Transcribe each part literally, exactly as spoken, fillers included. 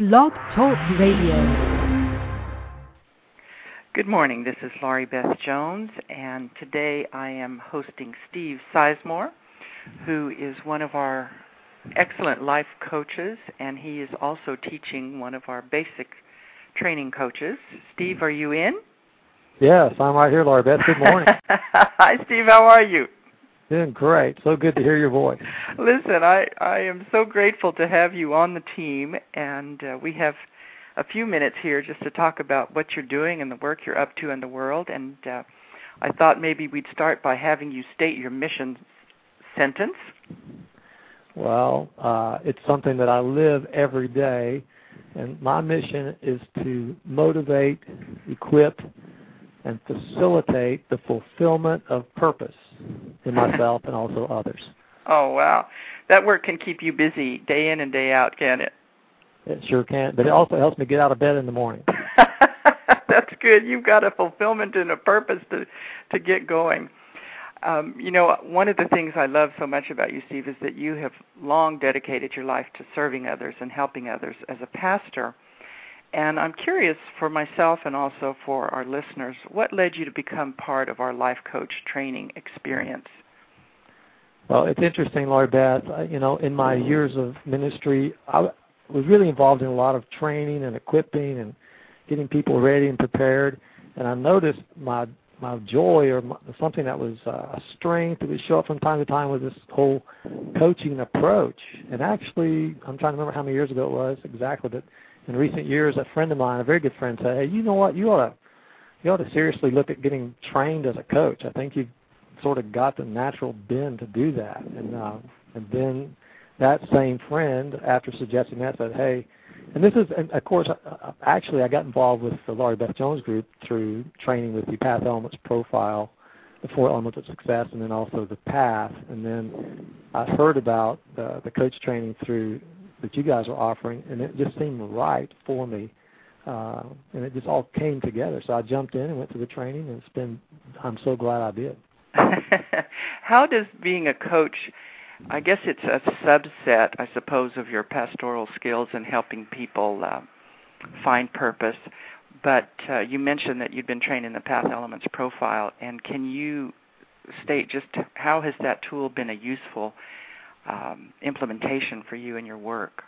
Blog Talk Radio. Good morning, this is Laurie Beth Jones, and today I am hosting Steve Sizemore, who is one of our excellent life coaches, and he is also teaching one of our basic training coaches. Steve, are you in? Yes, I'm right here, Laurie Beth. Good morning. Hi, Steve, how are you? Doing great. So good to hear your voice. Listen, I, I am so grateful to have you on the team, and uh, we have a few minutes here just to talk about what you're doing and the work you're up to in the world. And uh, I thought maybe we'd start by having you state your mission sentence. Well, uh, it's something that I live every day, and my mission is to motivate, equip, and facilitate the fulfillment of purpose in myself and also others. Oh, wow. That work can keep you busy day in and day out, can it? It sure can, but it also helps me get out of bed in the morning. That's good. You've got a fulfillment and a purpose to, to get going. Um, you know, one of the things I love so much about you, Steve, is that you have long dedicated your life to serving others and helping others as a pastor. And I'm curious for myself and also for our listeners, what led you to become part of our life coach training experience? Well, it's interesting, Laurie Beth. You know, in my years of ministry, I was really involved in a lot of training and equipping and getting people ready and prepared. And I noticed my my joy or my, something that was uh, a strength that would show up from time to time with this whole coaching approach. And actually, I'm trying to remember how many years ago it was exactly, but in recent years, a friend of mine, a very good friend, said, "Hey, you know what? You ought to you ought to seriously look at getting trained as a coach. I think you've sort of got the natural bend to do that." And uh, and then that same friend, after suggesting that, said, "Hey," and this is, and of course, actually, I got involved with the Laurie Beth Jones group through training with the Path Elements Profile, the Four Elements of Success, and then also the Path. And then I heard about the, the coach training through that you guys are offering, and it just seemed right for me, uh, and it just all came together. So I jumped in and went to the training, and it's been, I'm so glad I did. How does being a coach, I guess it's a subset, I suppose, of your pastoral skills in helping people uh, find purpose, but uh, you mentioned that you'd been trained in the Path Elements Profile, and can you state just how has that tool been a useful Um, implementation for you in your work?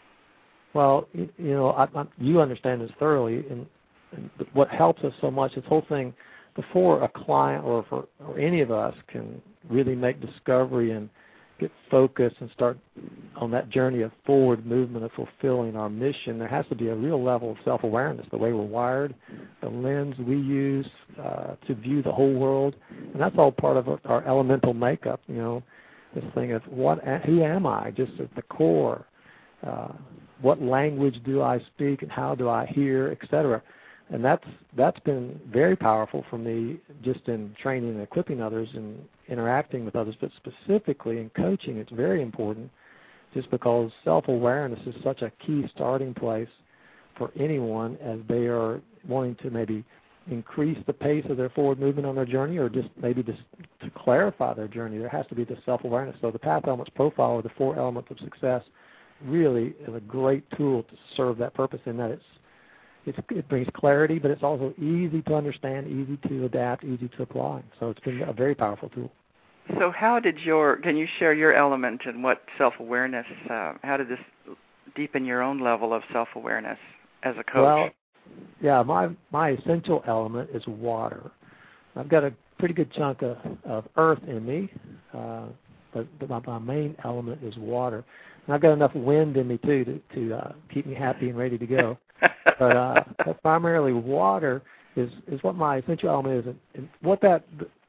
Well, you, you know, I, I, you understand this thoroughly, and, and what helps us so much, this whole thing, before a client or for or any of us can really make discovery and get focused and start on that journey of forward movement of fulfilling our mission, there has to be a real level of self-awareness, the way we're wired, the lens we use uh, to view the whole world, and that's all part of our elemental makeup, you know. This thing of what, who am I, just at the core? Uh, what language do I speak, and how do I hear, et cetera. And that's that's been very powerful for me, just in training and equipping others and interacting with others. But specifically in coaching, it's very important, just because self-awareness is such a key starting place for anyone as they are wanting to maybe increase the pace of their forward movement on their journey, or just maybe just to clarify their journey. There has to be this self-awareness. So the Path Elements Profile, or the Four Elements of Success, really is a great tool to serve that purpose, in that it's, it's it brings clarity, but it's also easy to understand, easy to adapt, easy to apply. So it's been a very powerful tool. So how did your, can you share your element and what self-awareness, uh, how did this deepen your own level of self-awareness as a coach? Well, yeah, my my essential element is water. I've got a pretty good chunk of, of earth in me, uh, but, but my, my main element is water. And I've got enough wind in me, too, to, to uh, keep me happy and ready to go. but, uh, but primarily water is, is what my essential element is. And, and what that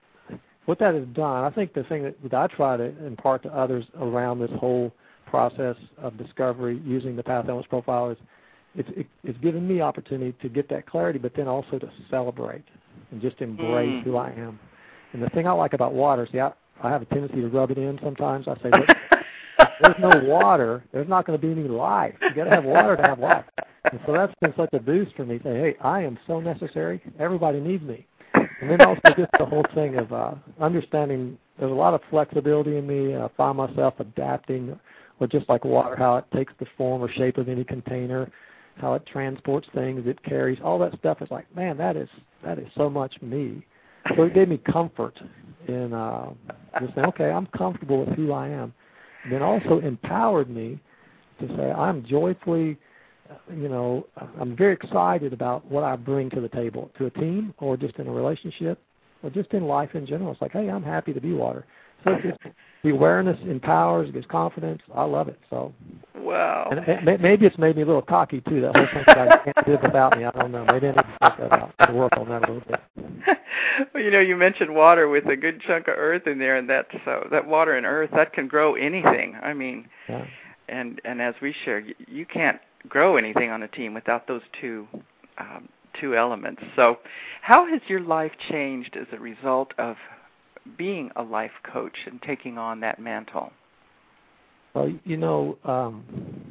what that has done, I think the thing that, that I try to impart to others around this whole process of discovery using the Path Elements Profile is It's, it, it's given me opportunity to get that clarity, but then also to celebrate and just embrace mm. who I am. And the thing I like about water, see, I, I have a tendency to rub it in sometimes. I say, look, if there's no water, there's not going to be any life. You got to have water to have life. And so that's been such a boost for me. Say, hey, I am so necessary. Everybody needs me. And then also just the whole thing of uh, understanding there's a lot of flexibility in me. I find myself adapting or just like water, how it takes the form or shape of any container, how it transports things, it carries, all that stuff is like, man, that is that is so much me. So it gave me comfort in uh, just saying, okay, I'm comfortable with who I am. And then also empowered me to say I'm joyfully, you know, I'm very excited about what I bring to the table, to a team or just in a relationship or just in life in general. It's like, hey, I'm happy to be water. So it's, the awareness empowers, it gives confidence. I love it. So, wow. And it, maybe it's made me a little cocky too. That whole thing about you can't live without me. I don't know. Maybe I need to think that out. I need to work on that a little bit. Well, you know, you mentioned water with a good chunk of earth in there, and that so that water and earth that can grow anything. I mean, yeah. and and as we share, you, you can't grow anything on a team without those two um, two elements. So, how has your life changed as a result of being a life coach and taking on that mantle? Well, you know, um,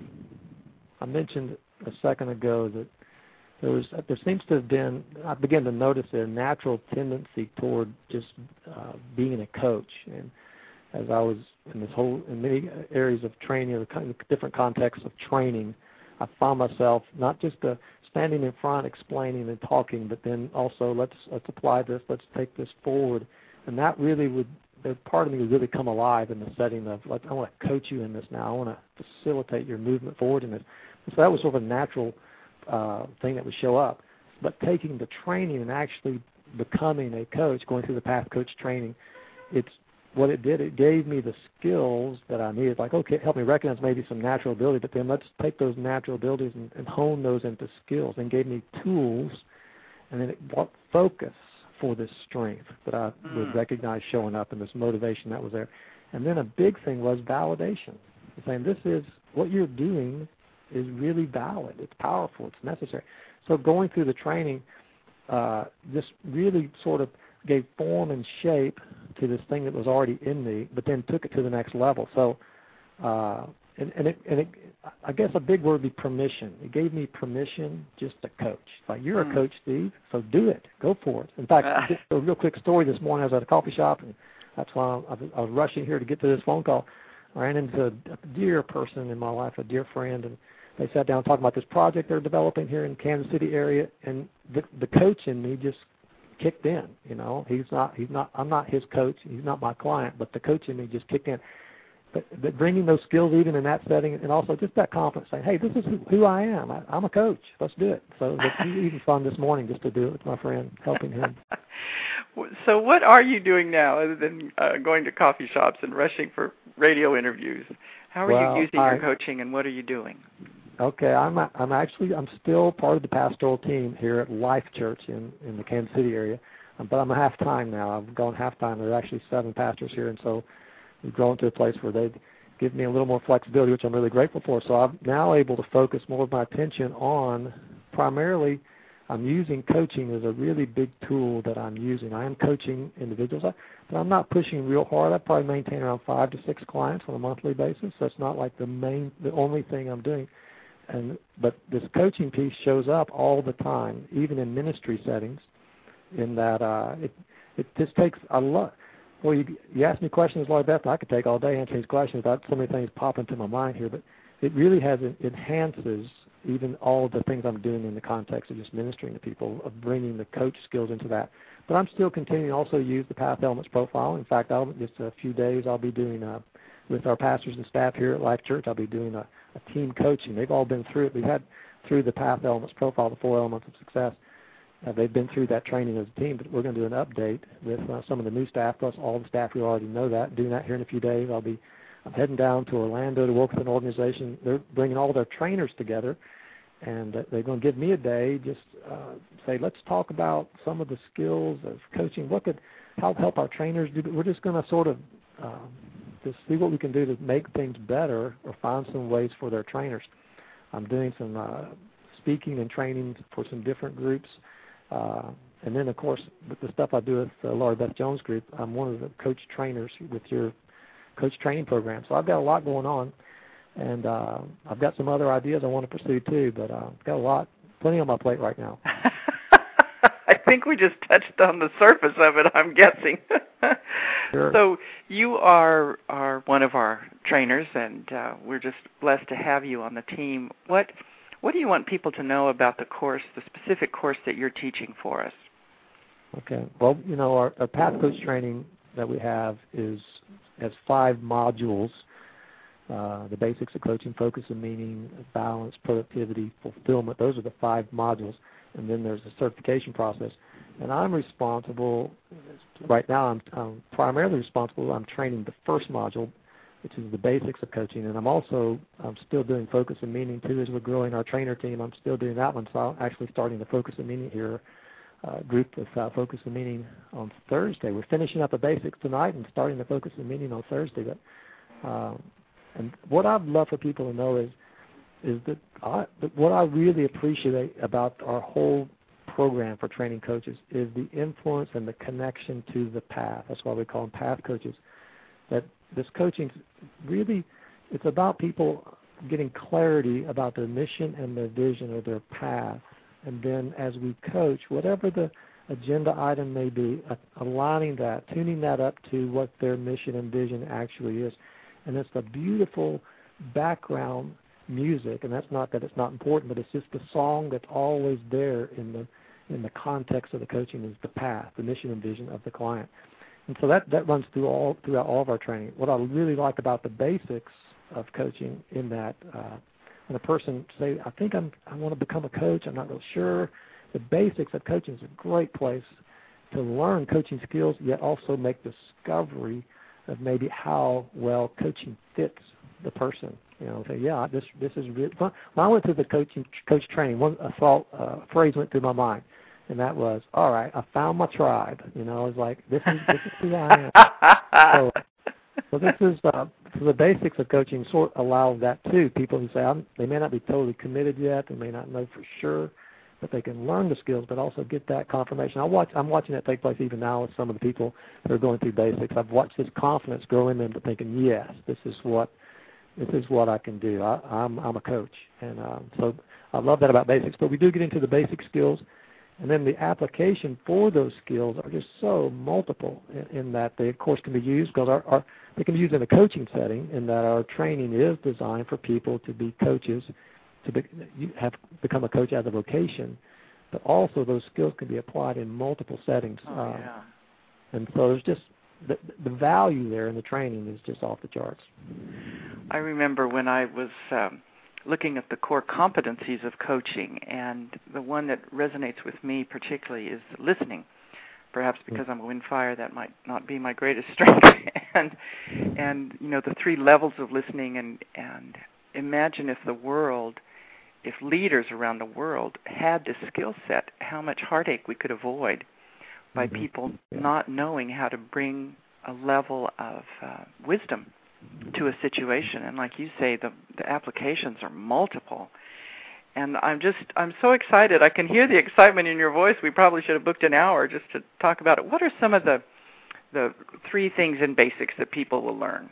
I mentioned a second ago that there was, there seems to have been, I began to notice a natural tendency toward just uh, being a coach. And as I was in this whole, in many areas of training, or kind of different contexts of training, I found myself not just uh, standing in front, explaining and talking, but then also let's let's apply this, let's take this forward. And that really would, the part of me would really come alive in the setting of, like, I want to coach you in this now. I want to facilitate your movement forward in this. And so that was sort of a natural uh, thing that would show up. But taking the training and actually becoming a coach, going through the Path Coach training, it's what it did, it gave me the skills that I needed. Like, okay, help me recognize maybe some natural ability, but then let's take those natural abilities and, and hone those into skills, and gave me tools, and then it brought focus for this strength that I mm. would recognize showing up, and this motivation that was there. And then a big thing was validation, saying this is, what you're doing is really valid, it's powerful, it's necessary. So going through the training, uh, this really sort of gave form and shape to this thing that was already in me, but then took it to the next level. So, uh, and, and, it, and it, I guess a big word would be permission. It gave me permission just to coach. Like, you're mm. a coach, Steve, so do it. Go for it. In fact, uh. just a real quick story this morning. I was at a coffee shop, and that's why I was, I was rushing here to get to this phone call. I ran into a dear person in my life, a dear friend, and they sat down talking about this project they're developing here in Kansas City area, and the, the coach in me just kicked in. You know, he's not, he's not, I'm not his coach. He's not my client, but the coach in me just kicked in. But, but bringing those skills even in that setting, and also just that confidence, saying, hey, this is who, who I am. I, I'm a coach. Let's do it. So it's even fun this morning just to do it with my friend, helping him. So what are you doing now other than uh, going to coffee shops and rushing for radio interviews? How are well, you using I, your coaching, and what are you doing? Okay, I'm I'm actually I'm still part of the pastoral team here at Life Church in, in the Kansas City area, but I'm a half time now. I've gone half time. There are actually seven pastors here, and so we've grown to a place where they give me a little more flexibility, which I'm really grateful for. So I'm now able to focus more of my attention on, primarily, I'm using coaching as a really big tool that I'm using. I am coaching individuals, but I'm not pushing real hard. I probably maintain around five to six clients on a monthly basis. So it's not like the main, the only thing I'm doing. And but this coaching piece shows up all the time, even in ministry settings, in that uh, it it just takes a lot. Well, you, you ask me questions, Lord Beth, I could take all day answering these questions. I've so many things pop into my mind here, but it really has it enhances even all of the things I'm doing in the context of just ministering to people, of bringing the coach skills into that. But I'm still continuing to also use the Path Elements profile. In fact, I'll, just a few days I'll be doing, uh, with our pastors and staff here at Life Church, I'll be doing a, a team coaching. They've all been through it. We've had through the Path Elements profile, the four elements of success. Uh, they've been through that training as a team, but we're going to do an update with uh, some of the new staff, plus all the staff who already know that. Doing that here in a few days. I'll be I'm heading down to Orlando to work with an organization. They're bringing all their trainers together, and uh, they're going to give me a day, just uh, say, let's talk about some of the skills of coaching. What could help help our trainers do? We're just going to sort of um, just see what we can do to make things better, or find some ways for their trainers. I'm doing some uh, speaking and training for some different groups. Uh, and then, of course, with the stuff I do with the Laura Beth Jones group, I'm one of the coach trainers with your coach training program. So I've got a lot going on, and uh, I've got some other ideas I want to pursue too, but uh, I've got a lot, plenty on my plate right now. I think we just touched on the surface of it, I'm guessing. Sure. So you are are one of our trainers, and uh, we're just blessed to have you on the team. What what do you want people to know about the course, the specific course that you're teaching for us? Okay. Well, you know, our, our Path Coach training that we have is has five modules. Uh, the basics of coaching, focus and meaning, balance, productivity, fulfillment. Those are the five modules. And then there's a certification process. And I'm responsible, right now I'm, I'm primarily responsible, I'm training the first module, which is the basics of coaching. And I'm also I'm still doing focus and meaning, too, as we're growing our trainer team. I'm still doing that one. So I'm actually starting the focus and meaning here, uh, group with uh, focus and meaning on Thursday. We're finishing up the basics tonight and starting the focus and meaning on Thursday. But um, And what I'd love for people to know is is that, I, that what I really appreciate about our whole program for training coaches is the influence and the connection to the path. That's why we call them path coaches. That this coaching really, it's about people getting clarity about their mission and their vision or their path. And then as we coach, whatever the agenda item may be, aligning that, tuning that up to what their mission and vision actually is. And it's the beautiful background music, and that's not that it's not important, but it's just the song that's always there in the in the context of the coaching is the path, the mission and vision of the client. And so that, that runs through all throughout all of our training. What I really like about the basics of coaching in that uh, when a person say, I think I'm I want to become a coach, I'm not real sure, the basics of coaching is a great place to learn coaching skills, yet also make discovery of maybe how well coaching fits the person. You know, say, yeah, this this is really fun. When I went through the coaching coach training, one a thought uh, phrase went through my mind, and that was, "All right, I found my tribe." You know, it's like this is this is who I am. so, so this is uh, so the basics of coaching sort of allow that too. People who say I'm, they may not be totally committed yet, they may not know for sure, but they can learn the skills, but also get that confirmation. I watch, I'm watching that take place even now with some of the people who are going through basics. I've watched this confidence grow in them to thinking, yes, this is what this is what I can do. I, I'm I'm a coach, and um, so I love that about basics. But we do get into the basic skills, and then the application for those skills are just so multiple in, in that they, of course, can be used because our, our they can be used in a coaching setting, in that our training is designed for people to be coaches, to be, have become a coach as a vocation, but also those skills can be applied in multiple settings. Oh, um, yeah. And so there's just the, the value there in the training is just off the charts. I remember when I was um, looking at the core competencies of coaching, and the one that resonates with me particularly is listening. Perhaps because I'm a wind fire, that might not be my greatest strength. and and you know, the three levels of listening, and and imagine if the world, if leaders around the world had this skill set, how much heartache we could avoid by mm-hmm. people yeah. not knowing how to bring a level of uh, wisdom to a situation. And like you say, the, the applications are multiple. And I'm just, I'm so excited. I can hear the excitement in your voice. We probably should have booked an hour just to talk about it. What are some of the the three things in basics that people will learn?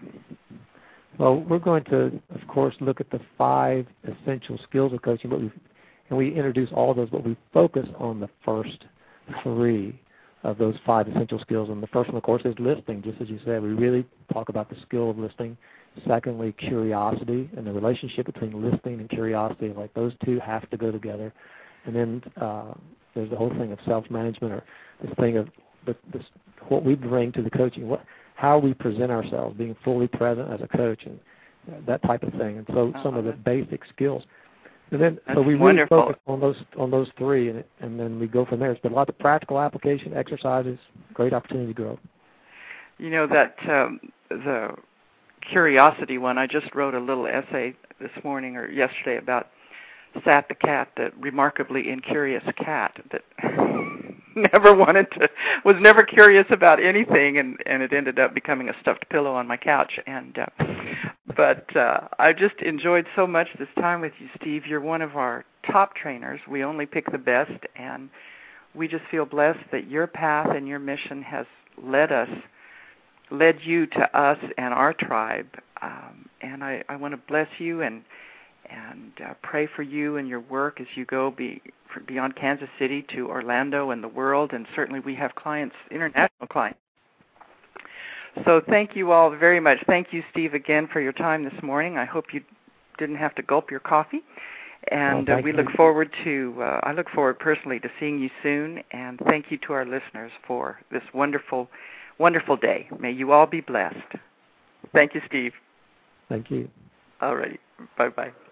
Well, we're going to, of course, look at the five essential skills of coaching, but we and we introduce all of those, but we focus on the first three of those five essential skills. And the first one, of course, is listening, just as you said. We really talk about the skill of listening. Secondly, curiosity and the relationship between listening and curiosity. Like those two have to go together. And then uh, there's the whole thing of self-management, or this thing of the, this, what we bring to the coaching, what, how we present ourselves, being fully present as a coach, and that type of thing. And so some of the basic skills. And then, That's so we really wonderful. focus on those on those three, and, and then we go from there. It's been lots of practical application exercises, great opportunity to grow. You know, that um, the curiosity one, I just wrote a little essay this morning or yesterday about Sat the cat, the remarkably incurious cat that never wanted to, was never curious about anything, and, and it ended up becoming a stuffed pillow on my couch. And uh, But uh, I just enjoyed so much this time with you, Steve. You're one of our top trainers. We only pick the best, and we just feel blessed that your path and your mission has led us, led you to us and our tribe. Um, and I, I want to bless you and and uh, pray for you and your work as you go be, beyond Kansas City to Orlando and the world, and certainly we have clients, international clients. So thank you all very much. Thank you, Steve, again for your time this morning. I hope you didn't have to gulp your coffee. And well, uh, we you. look forward to, uh, I look forward personally to seeing you soon. And thank you to our listeners for this wonderful, wonderful day. May you all be blessed. Thank you, Steve. Thank you. All righty. Bye-bye.